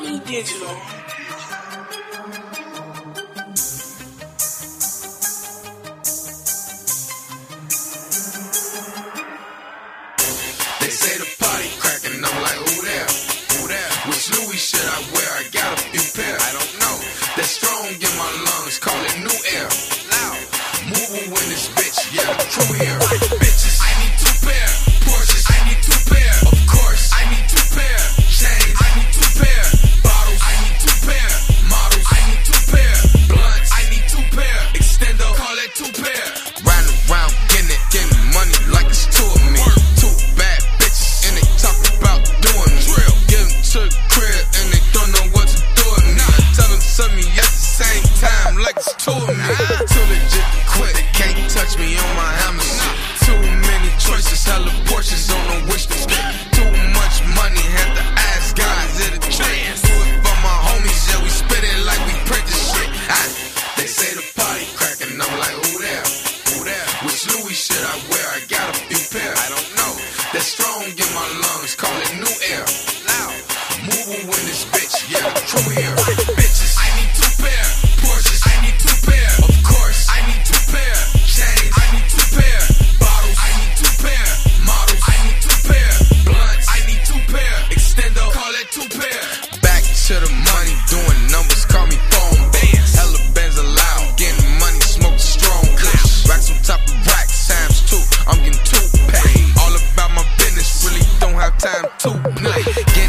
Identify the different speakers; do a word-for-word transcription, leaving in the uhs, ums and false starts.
Speaker 1: Money Digital.
Speaker 2: They say the party crackin', I'm like, who there? Who there? Which Louis should I wear? I got a few pair. I don't know. That's strong in my lungs, call it new air. Loud, moving when this bitch, yeah, the crew here. Bitches, I need two pair. Porsches, I need two pair. Of course, I need two pair. Chains, I need two pair. Bottles, I need two pair. Models, I need two pair. Blunts, I need two pair. Extendo, call it two pair. Riding around, getting it, getting money like it's two of me. Two bad bitches, and they talk about doing me. Give them to the crib, and they don't know what to do with me. I tell them to send me at the same time, like it's two of me. Too legit to quit, they can't touch me on my hammer shit. Too many choices, hella Porsches on the wish list. Too much money, had to ask guys at a chance. Do it for my homies, yeah, we spit it like we print this shit. Ah, they say the party crackin', I'm like, who there? Who there? Which Louis should I wear? I got a few pair. I don't know. That's strong in my lungs, call it new air. Loud, moving when this bitch, yeah, the crew here. Bitches, I need two pair. Porsches, I need two pair. Of course, I need two pair. Chains, I need two pair. Bottles, I need two pair. Models, I need two pair. Blunts, I need two pair. Extendo, call it two pair. Back to the money, doing numbers, call me phone bands. Hella bands allowed, getting money, smoke strong kush. Racks on top of racks, times two, I'm getting two paid. All about my business, really don't have time to play.